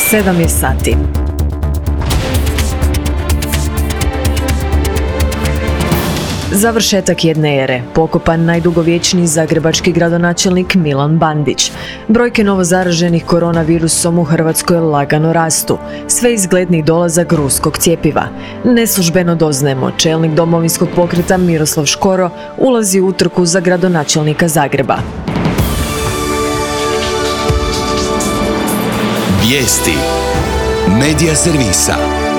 7 je sati. Završetak jedne ere, pokopan najdugovječniji zagrebački gradonačelnik Milan Bandić. Brojke novozaraženih koronavirusom u Hrvatskoj lagano rastu, sve izgledniji dolazak ruskog cjepiva. Neslužbeno doznajemo, čelnik Domovinskog pokreta Miroslav Škoro ulazi u utrku za gradonačelnika Zagreba. Vijesti Medija servisa.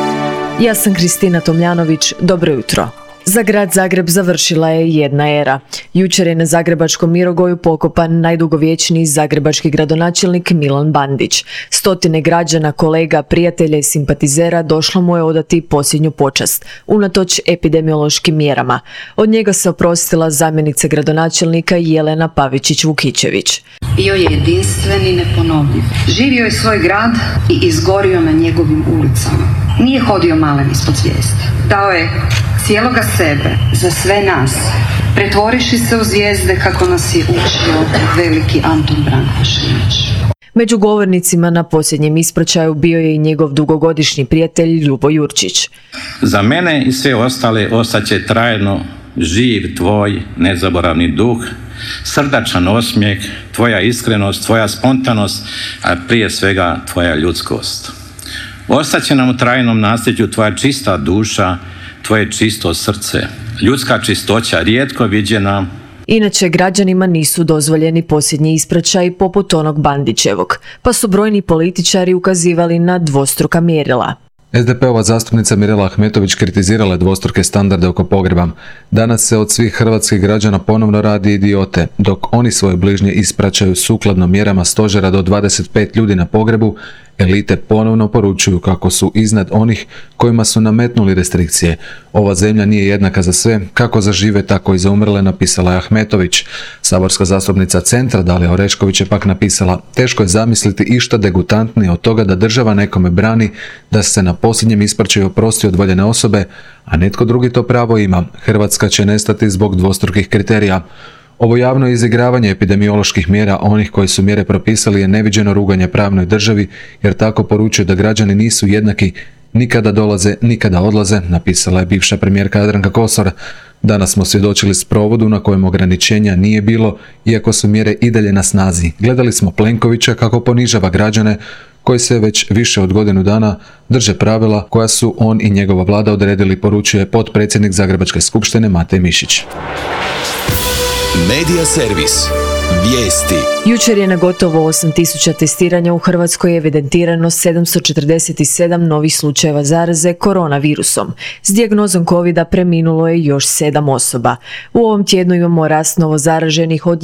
Ja sam Kristina Tomljanović, dobro jutro. Za grad Zagreb završila je jedna era. Jučer je na zagrebačkom Mirogoju pokopan najdugovječniji zagrebački gradonačelnik Milan Bandić. Stotine građana, kolega, prijatelja i simpatizera došlo mu je odati posljednju počast, unatoč epidemiološkim mjerama. Od njega se oprostila zamjenica gradonačelnika Jelena Pavičić-Vukičević. Bio je jedinstven i neponovljiv. Živio je svoj grad i izgorio na njegovim ulicama. Nije hodio malen ispod zvijezde. Dao je cijeloga sebe za sve nas, pretvoriši se u zvijezde kako nas je učio veliki Anton Branković. Među govornicima na posljednjem ispraćaju bio je i njegov dugogodišnji prijatelj Ljubo Jurčić. Za mene i sve ostale ostaće trajno živ tvoj nezaboravni duh, srdačan osmijeh, tvoja iskrenost, tvoja spontanost, a prije svega tvoja ljudskost. Ostaće nam u trajnom nasljeđu tvoja čista duša, tvoje čisto srce, ljudska čistoća rijetko viđena. Inače, građanima nisu dozvoljeni posljednji ispraćaji poput onog Bandićevog, pa su brojni političari ukazivali na dvostruka mjerila. SDP-ova zastupnica Mirela Ahmetović kritizirala je dvostruke standarde oko pogreba. Danas se od svih hrvatskih građana ponovno radi idiote, dok oni svoje bližnje ispraćaju sukladno mjerama stožera do 25 ljudi na pogrebu, elite ponovno poručuju kako su iznad onih kojima su nametnuli restrikcije. Ova zemlja nije jednaka za sve, kako za žive, tako i za umrle, napisala je Ahmetović. Saborska zastupnica Centra Dalija Orešković je pak napisala: teško je zamisliti išta degutantnije od toga da država nekome brani da se na posljednjem ispraćaju oprosti od voljene osobe, a netko drugi to pravo ima. Hrvatska će nestati zbog dvostrukih kriterija. Ovo javno izigravanje epidemioloških mjera onih koji su mjere propisali je neviđeno ruganje pravnoj državi, jer tako poručuju da građani nisu jednaki, nikada dolaze, nikada odlaze, napisala je bivša premijerka Jadranka Kosor. Danas smo svjedočili sprovodu na kojem ograničenja nije bilo, iako su mjere i dalje na snazi. Gledali smo Plenkovića kako ponižava građane koji se već više od godinu dana drže pravila koja su on i njegova vlada odredili, poručuje potpredsjednik Zagrebačke skupštine Matej Mišić. Medija servis. Vijesti. Jučer je na gotovo 8.000 testiranja u Hrvatskoj evidentirano 747 novih slučajeva zaraze koronavirusom. S dijagnozom covida preminulo je još 7 osoba. U ovom tjednu imamo rast novozaraženih od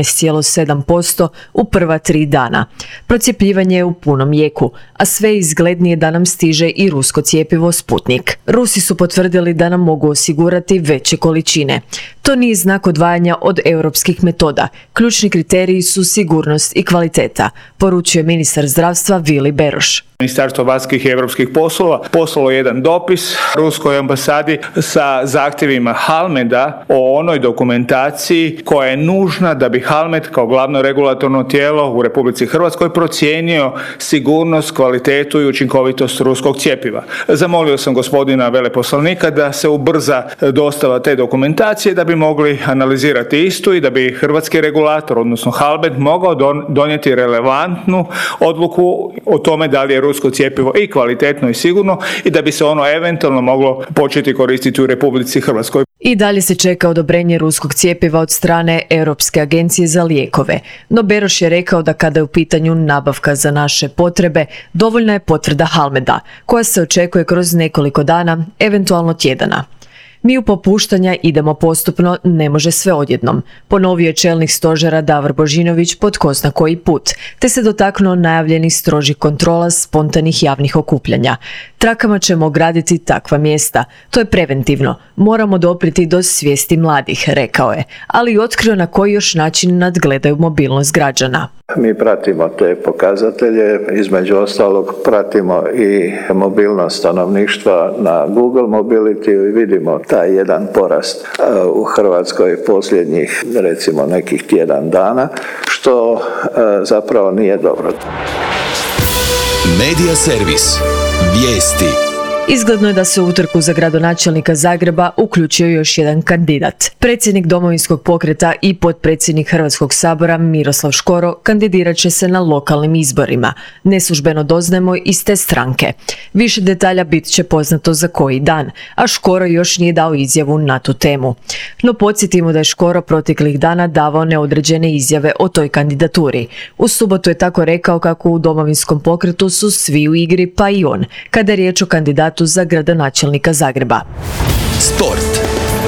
11,7% u prva 3 dana. Procjepljivanje je u punom jeku, a sve izglednije da nam stiže i rusko cjepivo Sputnik. Rusi su potvrdili da nam mogu osigurati veće količine. To nije znak odvajanja od europskih metoda. Ključni kriteriji su sigurnost i kvaliteta, poručuje ministar zdravstva Vili Beroš. Ministarstvo vanjskih i europskih poslova poslalo jedan dopis ruskoj ambasadi sa zahtjevima Halmeda o onoj dokumentaciji koja je nužna da bi Halmed kao glavno regulatorno tijelo u Republici Hrvatskoj procijenio sigurnost, kvalitetu i učinkovitost ruskog cjepiva. Zamolio sam gospodina veleposlanika da se ubrza dostava te dokumentacije da bi mogli analizirati istu i da bi hrvatski regulator, odnosno Halmed, mogao donijeti relevantnu odluku o tome da li je rusko cjepivo i kvalitetno i sigurno i da bi se ono eventualno moglo početi koristiti u Republici Hrvatskoj. I dalje se čeka odobrenje ruskog cjepiva od strane Europske agencije za lijekove. No Beroš je rekao da kada je u pitanju nabavka za naše potrebe, dovoljna je potvrda Halmeda, koja se očekuje kroz nekoliko dana, eventualno tjedana. Mi u popuštanja idemo postupno, ne može sve odjednom, ponovio je čelnik stožera Davor Božinović po tko zna koji put, te se dotaknuo najavljenih strožih kontrola spontanih javnih okupljanja. Trakama ćemo ograditi takva mjesta. To je preventivno. Moramo doprijeti do svijesti mladih, rekao je, ali i otkrio na koji još način nadgledaju mobilnost građana. Mi pratimo te pokazatelje, između ostalog pratimo i mobilnost stanovništva na Google Mobility i vidimo taj jedan porast u Hrvatskoj posljednjih recimo nekih tjedan dana, što zapravo nije dobro. Medija servis. Vijesti. Izgledno je da se u utrku za gradonačelnika Zagreba uključio još jedan kandidat. Predsjednik Domovinskog pokreta i potpredsjednik Hrvatskog sabora Miroslav Škoro kandidirat će se na lokalnim izborima. Neslužbeno doznajemo iz te stranke. Više detalja bit će poznato za koji dan, a Škoro još nije dao izjavu na tu temu. No podsjetimo da je Škoro proteklih dana davao neodređene izjave o toj kandidaturi. U subotu je tako rekao kako u Domovinskom pokretu su svi u igri, pa i on, kada je riječ o kandidatu za gradonačelnika Zagreba. Sport.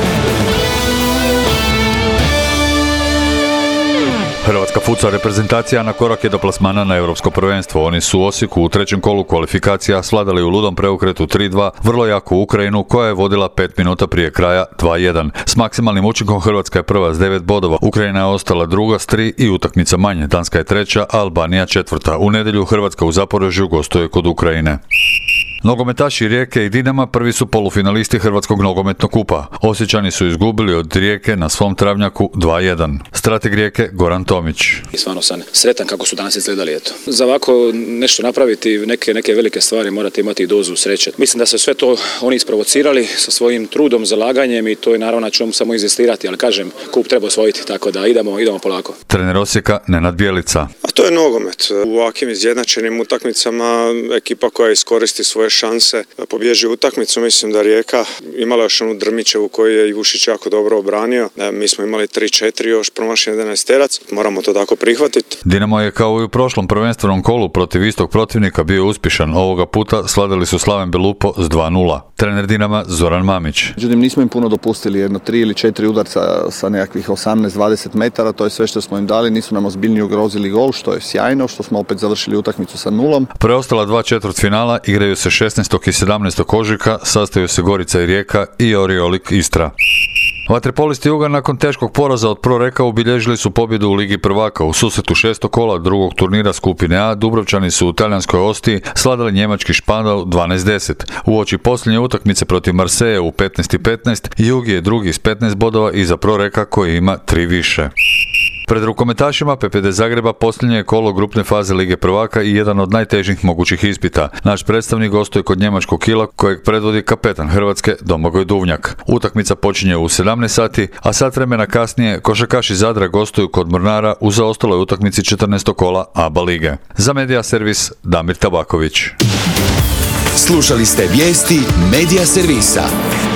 Hrvatska futsal reprezentacija na korak je do plasmana na europsko prvenstvo. Oni su u Osijeku u trećem kolu kvalifikacija svladali u ludom preokretu 3-2 vrlo jaku Ukrajinu koja je vodila 5 minuta prije kraja 2-1. S maksimalnim učinkom Hrvatska je prva s 9 bodova, Ukrajina je ostala druga s 3 i utakmica manje. Danska je treća, a Albanija četvrta. U nedjelju Hrvatska u Zaporožju gostuje kod Ukrajine. Nogometaši Rijeke i Dinama prvi su polufinalisti Hrvatskog nogometnog kupa. Osječani su izgubili od Rijeke na svom travnjaku 2-1. Strateg Rijeke Goran Tomić. Stvarno sam sretan kako su danas izgledali. Eto. Za ovako nešto napraviti, neke velike stvari morate imati i dozu sreće. Mislim da se sve to oni isprovocirali sa svojim trudom, zalaganjem i to je naravno na čemu samo inzistirati, ali kažem, kup treba osvojiti, tako da idemo polako. Trener Osijeka Nenad Bjelica. A to je nogomet. U ovakvim izjednačenim utakmicama ekipa koja iskoristi svoje šanse pobježi utakmicu. Mislim da Rijeka imala još onu Drmićevu koju je Ivušić jako dobro obranio. Mi smo imali 3-4 još promašen 11 terac. Moramo to tako prihvatiti. Dinamo je kao i u prošlom prvenstvenom kolu protiv istog protivnika bio uspješan. Ovoga puta slavili su Slaven Belupo s 2-0. Trener Dinama Zoran Mamić. Međutim, nismo im puno dopustili, jedno 3 ili 4 udarca sa nekakvih 18-20 metara. To je sve što smo im dali. Nisu nam ozbiljnije ugrozili gol, što je sjajno, što smo opet završili utakmicu sa 0. Preostala 2 četvrtfinala igraju se 16. i 17. ožujka, sastaju se Gorica i Rijeka i Oriolik Istra. Vaterpolisti Juga nakon teškog poraza od Pro Reka obilježili su pobjedu u Ligi prvaka. U susretu 6. kola drugog turnira skupine A Dubrovčani su u talijanskoj Ostiji sladali njemački Špandau 12-10. Uoči posljednje utakmice protiv Marseja u 15:15 Jug je drugi s 15 bodova iza Pro Reka koji ima 3 više. Pred rukometašima PPD Zagreba posljednje je kolo grupne faze Lige prvaka i jedan od najtežih mogućih ispita. Naš predstavnik gostuje kod njemačkog Kila kojeg predvodi kapetan Hrvatske Domagoj Duvnjak. Utakmica počinje u 17 sati, a sat vremena kasnije košarkaši Zadra gostuju kod Mornara u zaostaloj utakmici 14. kola ABA lige. Za Medija servis Damir Tabaković. Slušali ste vijesti Medija servisa.